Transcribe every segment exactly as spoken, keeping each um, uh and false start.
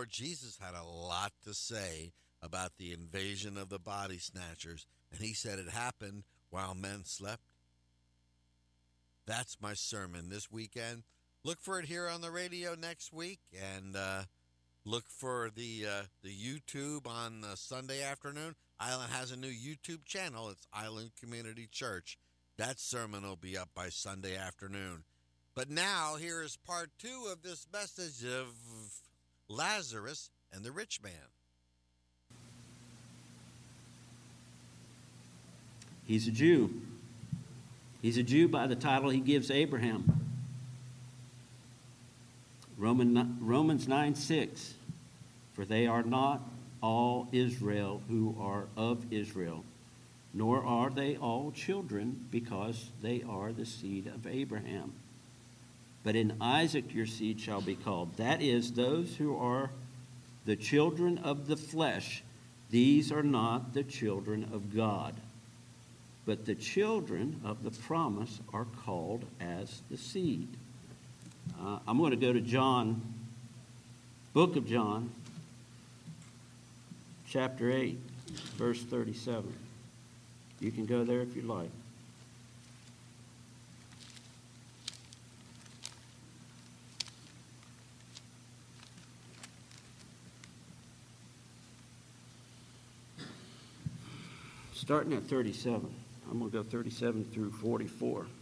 Lord Jesus had a lot to say about the invasion of the body snatchers, and he said it happened while men slept. That's my sermon this weekend. Look for it here on the radio next week, and uh, look for the uh, the YouTube on uh, Sunday afternoon. Island has a new YouTube channel. It's Island Community Church. That sermon will be up by Sunday afternoon. But now, here is part two of this message of Lazarus and the rich man. He's a Jew. He's a Jew by the title he gives Abraham. Roman, Romans nine six. For they are not all Israel who are of Israel, nor are they all children, because they are the seed of Abraham. But in Isaac your seed shall be called. That is, those who are the children of the flesh, these are not the children of God. But the children of the promise are called as the seed. Uh, I'm going to go to John, book of John, chapter eight, verse thirty-seven. You can go there if you like. Starting at thirty-seven. I'm going to go thirty-seven through forty-four. It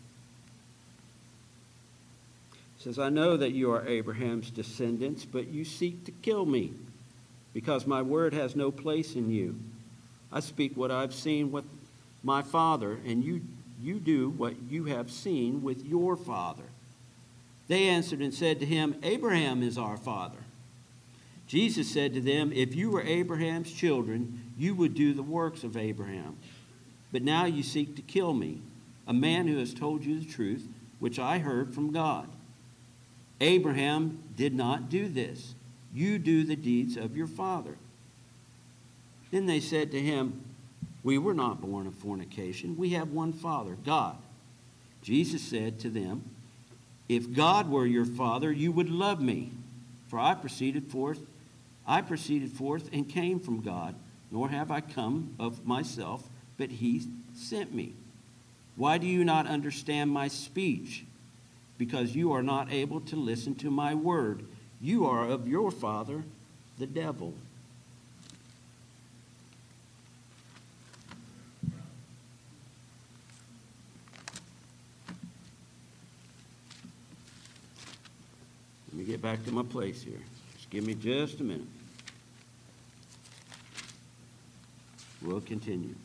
says, I know that you are Abraham's descendants, but you seek to kill me, because my word has no place in you. I speak what I've seen with my father, and you, you do what you have seen with your father. They answered and said to him, Abraham is our father. Jesus said to them, if you were Abraham's children, you would do the works of Abraham. But now you seek to kill me, a man who has told you the truth, which I heard from God. Abraham did not do this. You do the deeds of your father. Then they said to him, we were not born of fornication. We have one Father, God. Jesus said to them, if God were your father, you would love me, for I proceeded forth, I proceeded forth and came from God, nor have I come of myself, but he sent me. Why do you not understand my speech? Because you are not able to listen to my word. You are of your father, the devil. Let me get back to my place here. Just give me just a minute. We'll continue.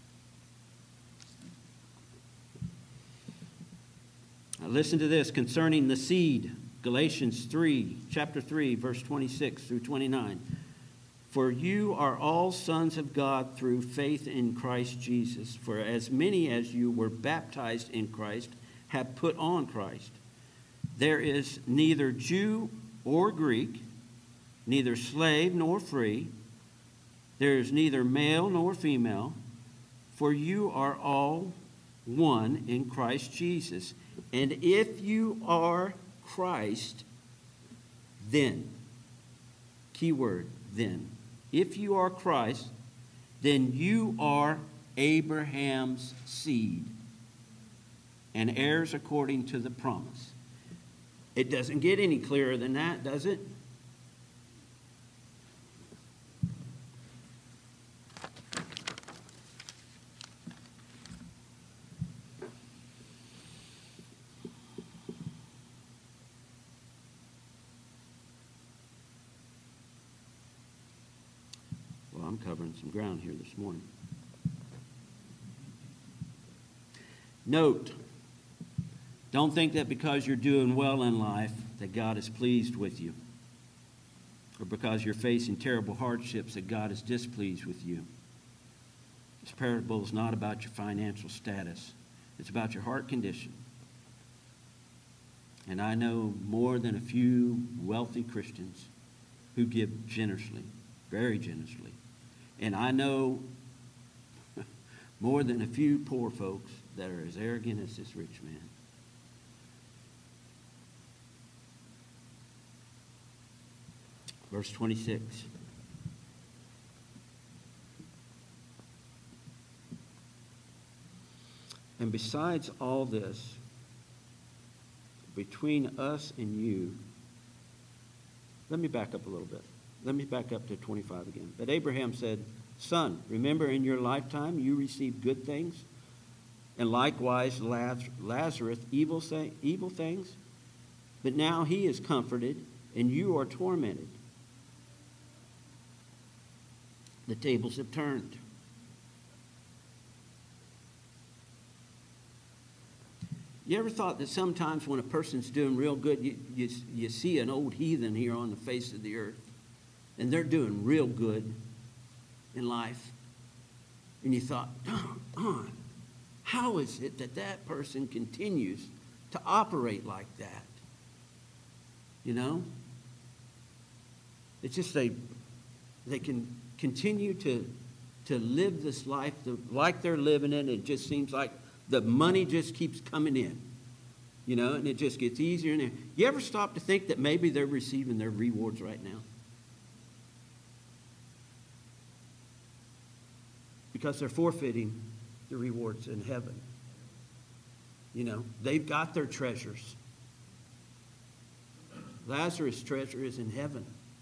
Now listen to this concerning the seed. Galatians three, chapter three, verse twenty-six through twenty-nine. For you are all sons of God through faith in Christ Jesus. For as many as you were baptized in Christ have put on Christ. There is neither Jew or Greek, neither slave nor free. There is neither male nor female, for you are all one in Christ Jesus. And if you are Christ, then, key word, then, if you are Christ, then you are Abraham's seed and heirs according to the promise. It doesn't get any clearer than that, does it? Well, I'm covering some ground here this morning. Note, don't think that because you're doing well in life that God is pleased with you, or because you're facing terrible hardships that God is displeased with you. This parable is not about your financial status. It's about your heart condition. And I know more than a few wealthy Christians who give generously, very generously. And I know more than a few poor folks that are as arrogant as this rich man. Verse twenty-six. And besides all this, between us and you, let me back up a little bit. Let me back up to twenty-five again. But Abraham said, Son, remember in your lifetime you received good things, and likewise Lazarus evil, th- evil things. But now he is comforted, and you are tormented. The tables have turned. You ever thought that sometimes when a person's doing real good, you, you, you see an old heathen here on the face of the earth, and they're doing real good in life, and you thought, darn, how is it that that person continues to operate like that? You know? It's just they, they can continue to, to live this life the, like they're living it. It just seems like the money just keeps coming in, you know, and it just gets easier. And you ever stop to think that maybe they're receiving their rewards right now? Because they're forfeiting the rewards in heaven. You know, they've got their treasures. Lazarus' treasure is in heaven.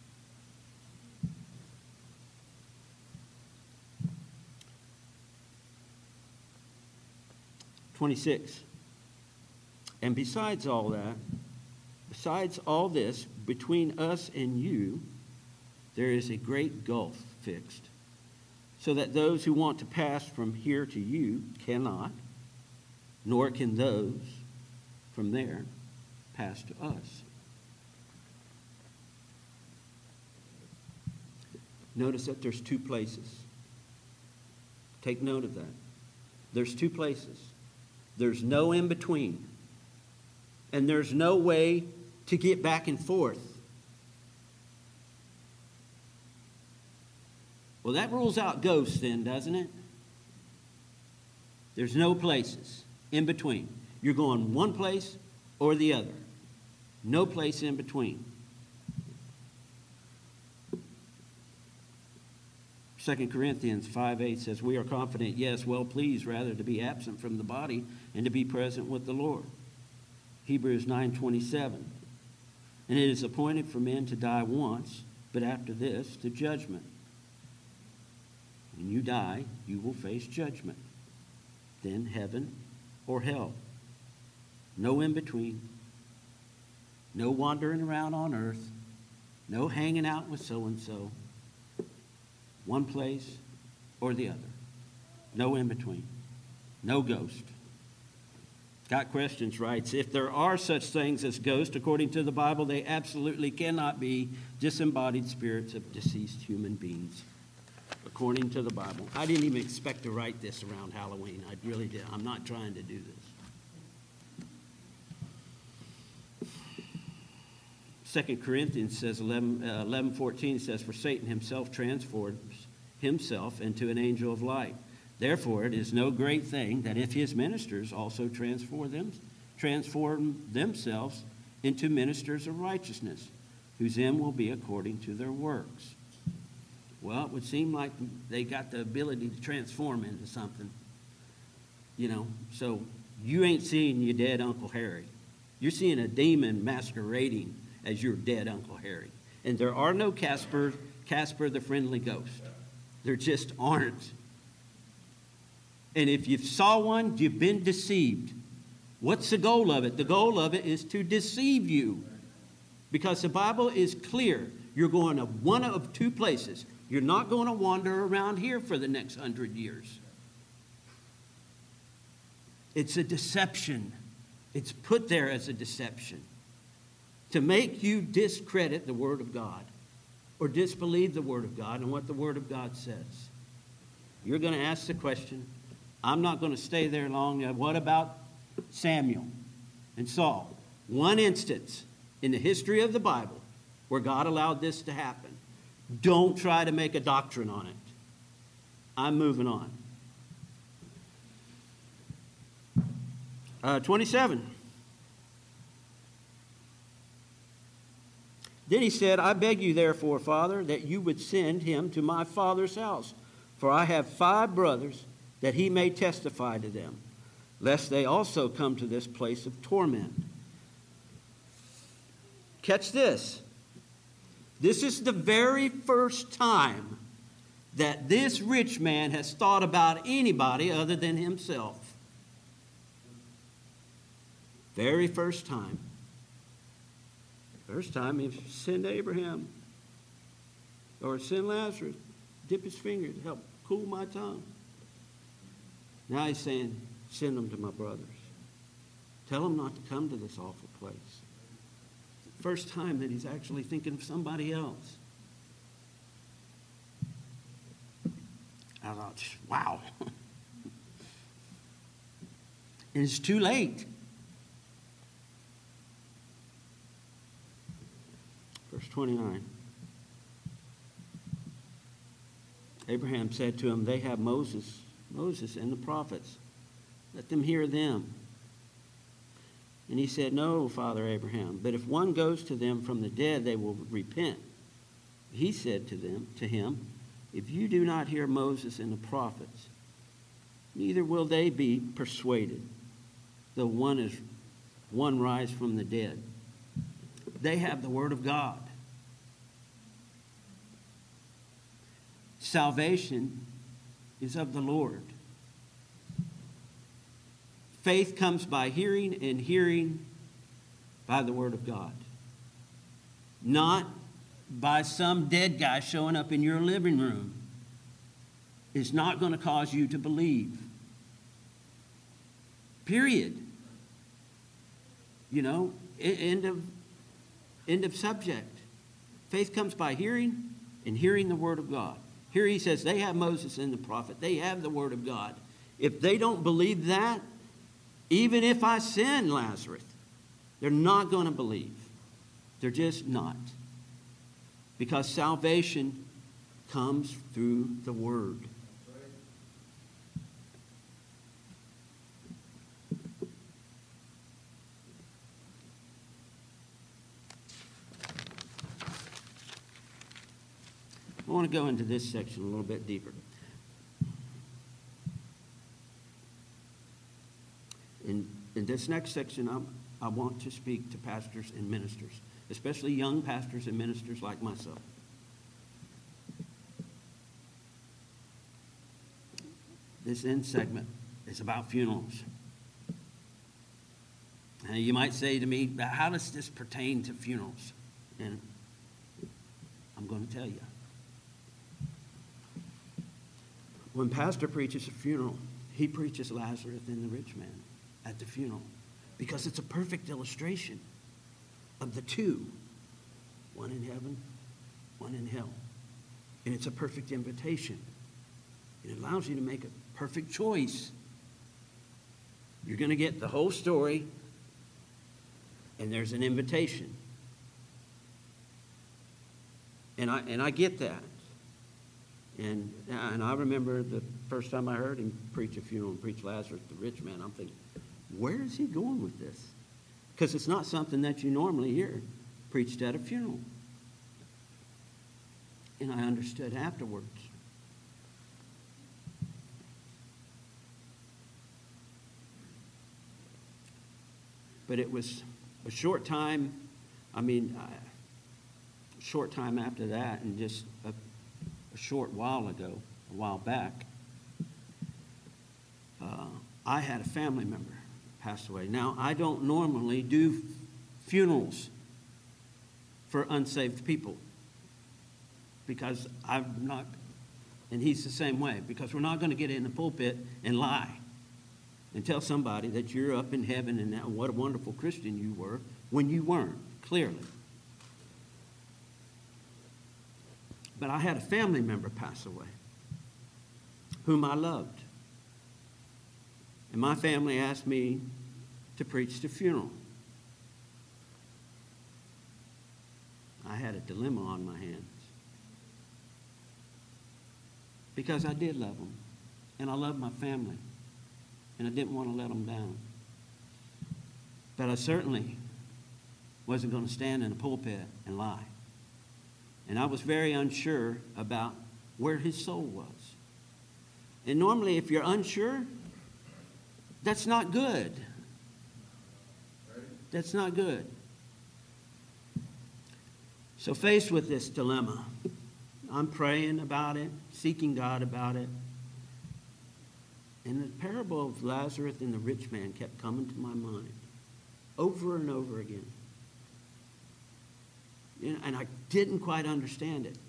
twenty-six. And besides all that, besides all this, between us and you, there is a great gulf fixed, so that those who want to pass from here to you cannot, nor can those from there pass to us. Notice that there's two places. Take note of that. There's two places. There's no in between. And there's no way to get back and forth. Well, that rules out ghosts then, doesn't it? There's no places in between. You're going one place or the other. No place in between. Second Corinthians five eight says, we are confident, yes, well pleased rather to be absent from the body and to be present with the Lord. Hebrews nine twenty-seven. And it is appointed for men to die once, but after this, to judgment. When you die, you will face judgment. Then heaven or hell. No in between. No wandering around on earth. No hanging out with so-and-so. One place or the other. No in between. No ghost. Got Questions writes, if there are such things as ghosts, according to the Bible, they absolutely cannot be disembodied spirits of deceased human beings. According to the Bible. I didn't even expect to write this around Halloween. I really did. I'm not trying to do this. Second Corinthians says, eleven fourteen says, for Satan himself transforms himself into an angel of light. Therefore, it is no great thing that if his ministers also transform them, transform themselves into ministers of righteousness, whose end will be according to their works. Well, it would seem like they got the ability to transform into something, you know. So you ain't seeing your dead Uncle Harry. You're seeing a demon masquerading as your dead Uncle Harry. And there are no Casper, Casper the Friendly Ghost. There just aren't. And if you saw one, you've been deceived. What's the goal of it? The goal of it is to deceive you. Because the Bible is clear. You're going to one of two places. You're not going to wander around here for the next hundred years. It's a deception. It's put there as a deception to make you discredit the Word of God or disbelieve the Word of God and what the Word of God says. You're going to ask the question. I'm not going to stay there long. What about Samuel and Saul? One instance in the history of the Bible where God allowed this to happen. Don't try to make a doctrine on it. I'm moving on. Uh, twenty-seven. Then he said, I beg you, therefore, Father, that you would send him to my father's house, for I have five brothers, that he may testify to them, lest they also come to this place of torment. Catch this. This is the very first time that this rich man has thought about anybody other than himself. Very first time. First time he sent Abraham or send Lazarus, dip his finger to help cool my tongue. Now he's saying, send them to my brothers. Tell them not to come to this awful place. First time that he's actually thinking of somebody else. I thought, wow. And it's too late. Verse twenty-nine. Abraham said to him, they have Moses, Moses and the prophets. Let them hear them. And he said, no, Father Abraham, but if one goes to them from the dead, they will repent. He said to them, to him, if you do not hear Moses and the prophets, neither will they be persuaded, though one is one rise from the dead. They have the word of God. Salvation is of the Lord. Faith comes by hearing, and hearing by the word of God. Not by some dead guy showing up in your living room. It's not going to cause you to believe. Period. You know, end of, end of subject. Faith comes by hearing, and hearing the word of God. Here he says, they have Moses and the prophet. They have the word of God. If they don't believe that, even if I send Lazarus, they're not going to believe. They're just not. Because salvation comes through the word. I want to go into this section a little bit deeper. In, in this next section, I'm, I want to speak to pastors and ministers, especially young pastors and ministers like myself. This end segment is about funerals. Now, you might say to me, how does this pertain to funerals? And I'm going to tell you. When pastor preaches a funeral, he preaches Lazarus and the rich man at the funeral, because it's a perfect illustration of the two, one in heaven, one in hell. And it's a perfect invitation. It allows you to make a perfect choice. You're going to get the whole story, and there's an invitation. And I and I get that. And and I remember the first time I heard him preach a funeral and preach Lazarus, the rich man, I'm thinking, where is he going with this? Because it's not something that you normally hear preached at a funeral. And I understood afterwards. But it was a short time, I mean, a short time after that, and just a, a short while ago, a while back, uh, I had a family member pass away. Now, I don't normally do funerals for unsaved people because I'm not, and he's the same way, because we're not going to get in the pulpit and lie and tell somebody that you're up in heaven and that what a wonderful Christian you were when you weren't, clearly. But I had a family member pass away whom I loved. And my family asked me to preach the funeral. I had a dilemma on my hands. Because I did love them. And I loved my family. And I didn't want to let them down. But I certainly wasn't going to stand in a pulpit and lie. And I was very unsure about where his soul was. And normally, if you're unsure, that's not good. That's not good. So faced with this dilemma, I'm praying about it, seeking God about it. And the parable of Lazarus and the rich man kept coming to my mind over and over again. You know, and I didn't quite understand it.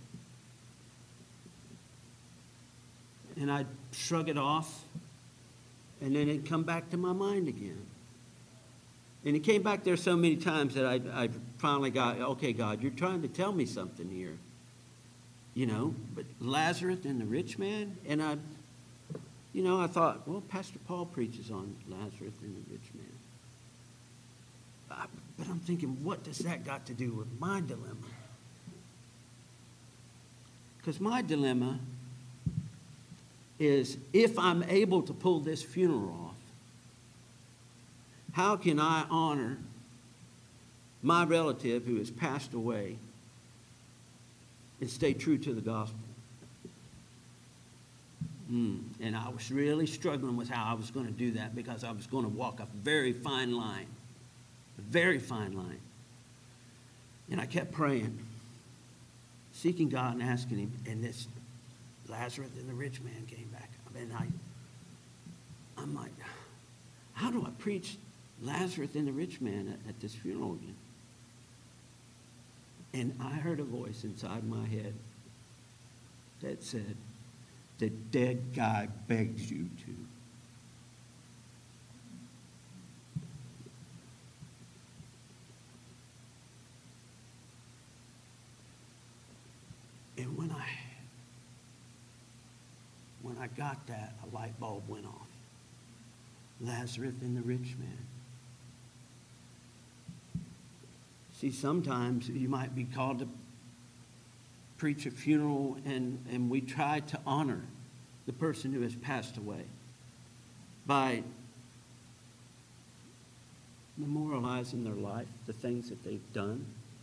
And I'd shrug it off, and then it'd come back to my mind again. And it came back there so many times that I, I finally got, okay, God, you're trying to tell me something here. You know, but Lazarus and the rich man, and I, you know, I thought, well, Pastor Paul preaches on Lazarus and the rich man. I, but I'm thinking, what does that got to do with my dilemma? Because my dilemma is, if I'm able to pull this funeral off, how can I honor my relative who has passed away and stay true to the gospel? Mm. And I was really struggling with how I was going to do that, because I was going to walk a very fine line, a very fine line. And I kept praying, seeking God and asking him, and this Lazarus and the rich man came back. And I, I'm like, how do I preach Lazarus and the rich man at, at this funeral again? And I heard a voice inside my head that said, the dead guy begs you to. And when I when I got that, a light bulb went off. Lazarus and the rich man. See, sometimes you might be called to preach a funeral, and, and we try to honor the person who has passed away by memorializing their life, the things that they've done.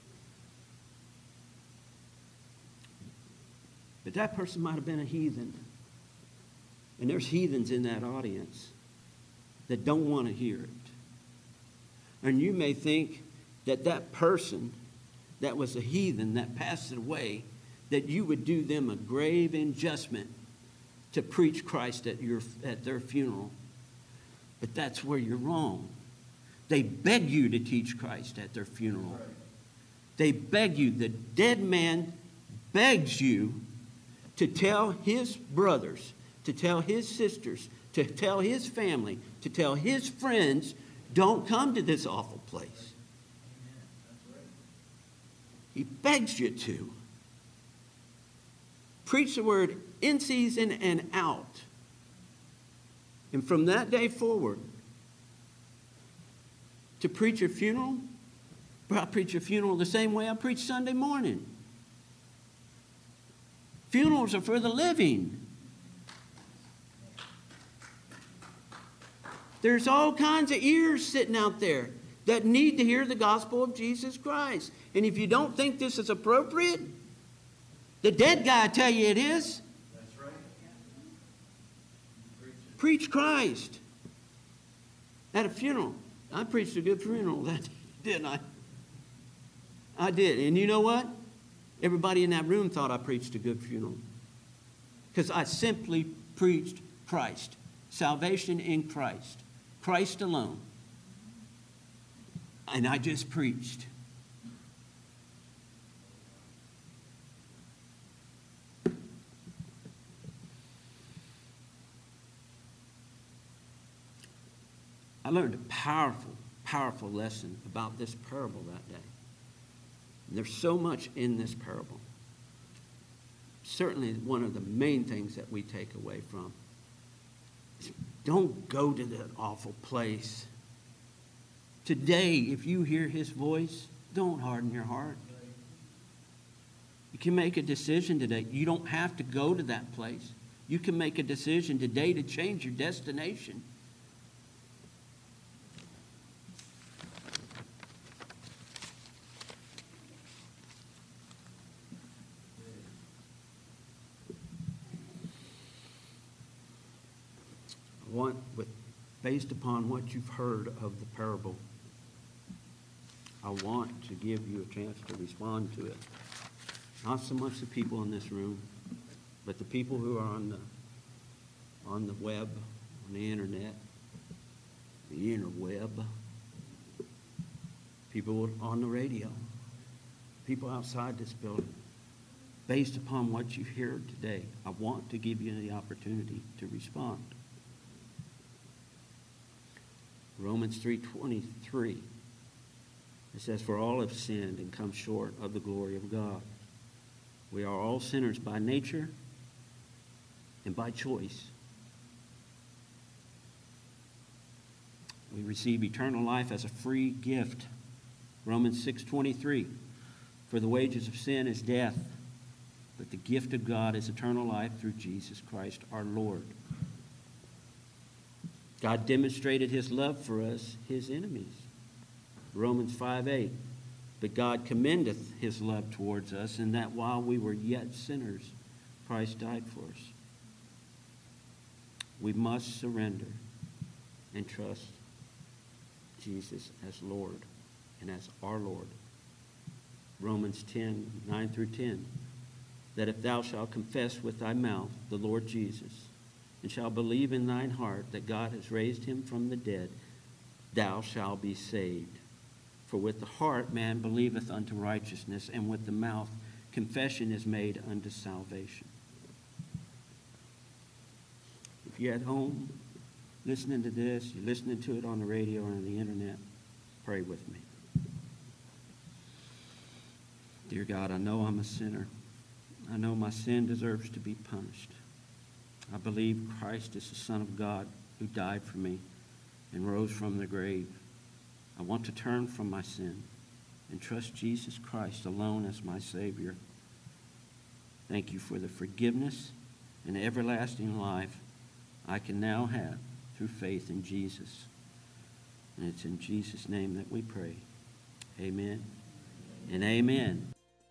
But that person might have been a heathen. And there's heathens in that audience that don't want to hear it. And you may think that that person that was a heathen that passed away, that you would do them a grave injustice to preach Christ at your at their funeral. But that's where you're wrong. They beg you to teach Christ at their funeral. They beg you. The dead man begs you to tell his brothers, to tell his sisters, to tell his family, to tell his friends, don't come to this awful place. He begs you to. Preach the word in season and out. And from that day forward, to preach a funeral, I preach a funeral the same way I preach Sunday morning. Funerals are for the living. There's all kinds of ears sitting out there that need to hear the gospel of Jesus Christ. And if you don't think this is appropriate, the dead guy will tell you it is. That's right. Preach Christ at a funeral. I preached a good funeral that day, didn't I? I did. And you know what? Everybody in that room thought I preached a good funeral. Because I simply preached Christ. Salvation in Christ. Christ alone. And I just preached. I learned a powerful, powerful lesson about this parable that day. There's so much in this parable. Certainly one of the main things that we take away from is don't go to that awful place. Today, if you hear his voice, don't harden your heart. You can make a decision today. You don't have to go to that place. You can make a decision today to change your destination. want, with, based upon what you've heard of the parable, I want to give you a chance to respond to it. Not so much the people in this room, but the people who are on the on the web, on the internet, the interweb, people on the radio, people outside this building. Based upon what you've heard today, I want to give you the opportunity to respond. Romans three twenty-three, it says, "For all have sinned and come short of the glory of God." We are all sinners by nature and by choice. We receive eternal life as a free gift. Romans six twenty-three, "For the wages of sin is death, but the gift of God is eternal life through Jesus Christ our Lord." God demonstrated his love for us, his enemies. Romans five eight, "But God commendeth his love towards us, in that while we were yet sinners, Christ died for us." We must surrender and trust Jesus as Lord and as our Lord. Romans ten nine through ten, "That if thou shalt confess with thy mouth the Lord Jesus, and shalt believe in thine heart that God has raised him from the dead, thou shalt be saved. For with the heart man believeth unto righteousness, and with the mouth confession is made unto salvation." If you're at home listening to this, you're listening to it on the radio or on the internet, pray with me. Dear God, I know I'm a sinner. I know my sin deserves to be punished. I believe Christ is the Son of God who died for me and rose from the grave. I want to turn from my sin and trust Jesus Christ alone as my Savior. Thank you for the forgiveness and everlasting life I can now have through faith in Jesus. And it's in Jesus' name that we pray. Amen and amen.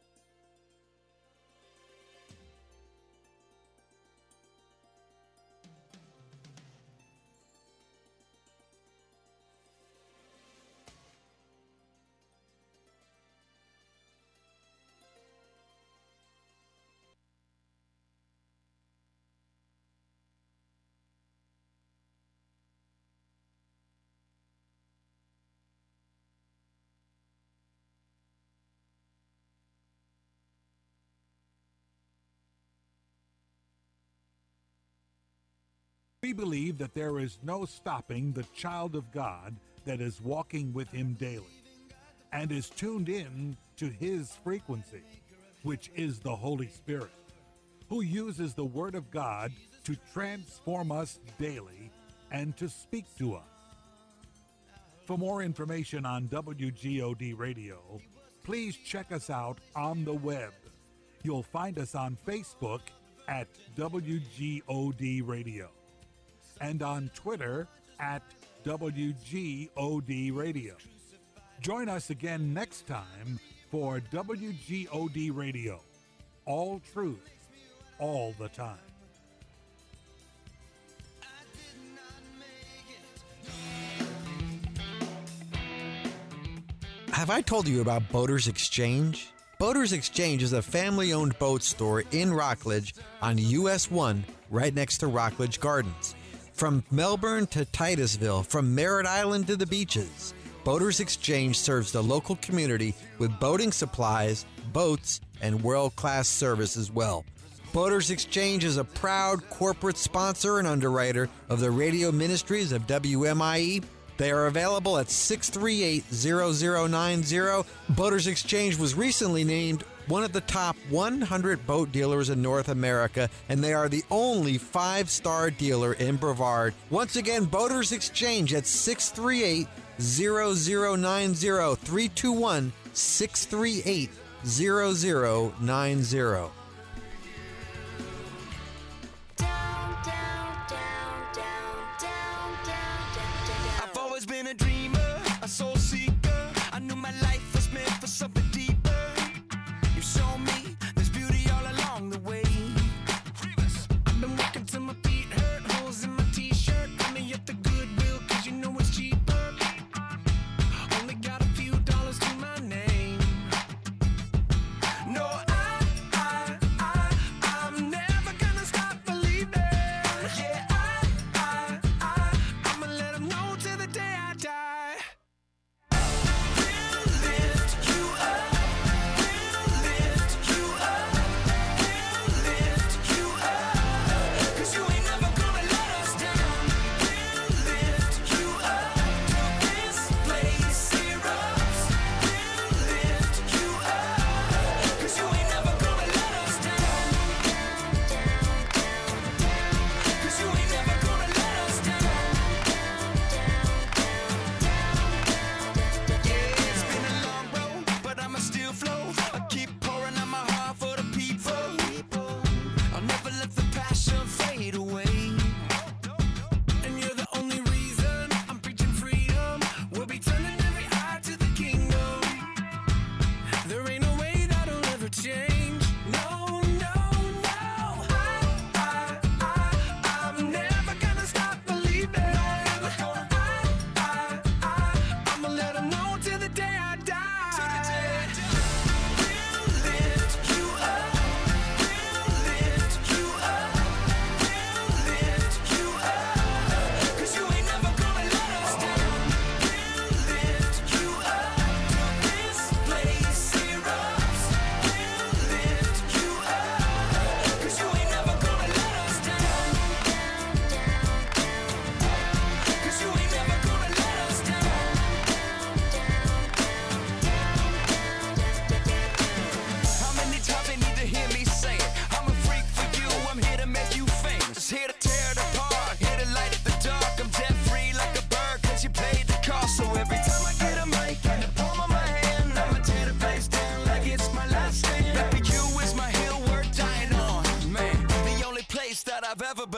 We believe that there is no stopping the child of God that is walking with him daily and is tuned in to his frequency, which is the Holy Spirit, who uses the Word of God to transform us daily and to speak to us. For more information on W G O D Radio, please check us out on the web. You'll find us on Facebook at W G O D Radio and on Twitter at W G O D Radio. Join us again next time for W G O D Radio. All truth, all the time. Have I told you about Boaters Exchange? Boaters Exchange is a family-owned boat store in Rockledge on U S one, right next to Rockledge Gardens. From Melbourne to Titusville, from Merritt Island to the beaches, Boaters Exchange serves the local community with boating supplies, boats, and world-class service as well. Boaters Exchange is a proud corporate sponsor and underwriter of the radio ministries of W M I E. They are available at six three eight, zero zero nine zero. Boaters Exchange was recently named one of the top one hundred boat dealers in North America, and they are the only five-star dealer in Brevard. Once again, Boaters Exchange at six three eight, zero zero nine zero, three two one, six three eight, zero zero nine zero. Been a dreamer, a soul seeker. I knew my life was meant for something deeper. You showed me there's beauty all along the way. I've been walking till my feet hurt, holes in my t-shirt. I'm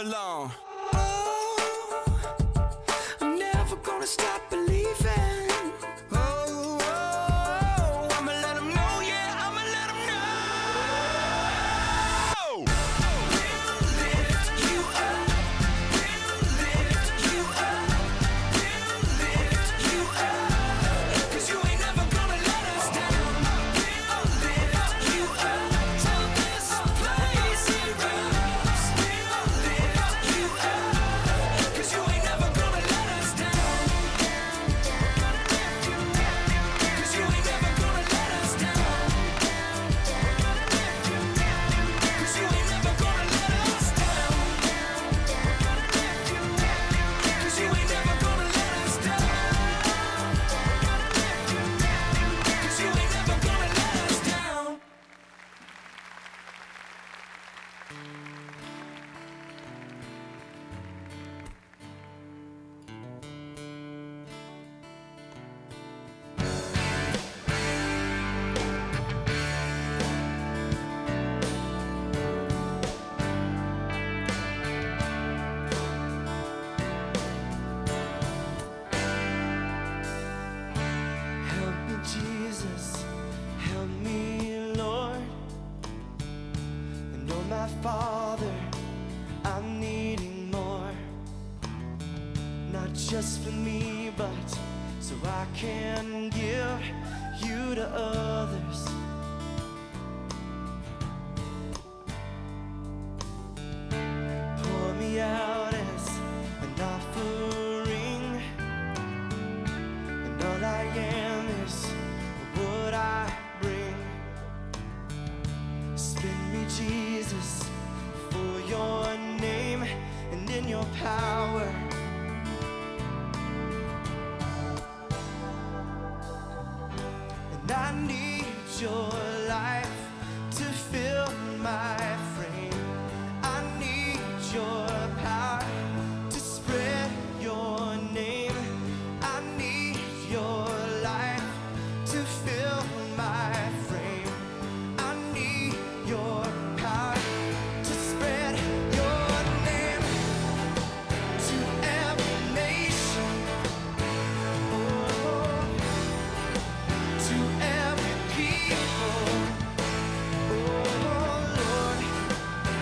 along. Oh, I'm never gonna stop believing. Oh, oh, oh, I'ma let 'em know, yeah, I'ma let 'em know. We'll lift you up, we'll lift you up, we'll lift you up, 'cause you ain't never gonna let us down. We'll lift you up till this place erupts. We'll lift you up, 'cause you ain't never gonna let us down. 'Cause you ain't never gonna let us down. 'Cause you ain't never gonna let us down. 'Cause you ain't never gonna let us down. 'Cause you ain't never gonna let us down. Help me, Jesus, help me, Lord. And oh, my Father, I'm needing more. Not just for me, but so I can give you to others. Pour me out as an offering, and all I am is what I bring. Spin me, Jesus, for your name and in your power. And I need your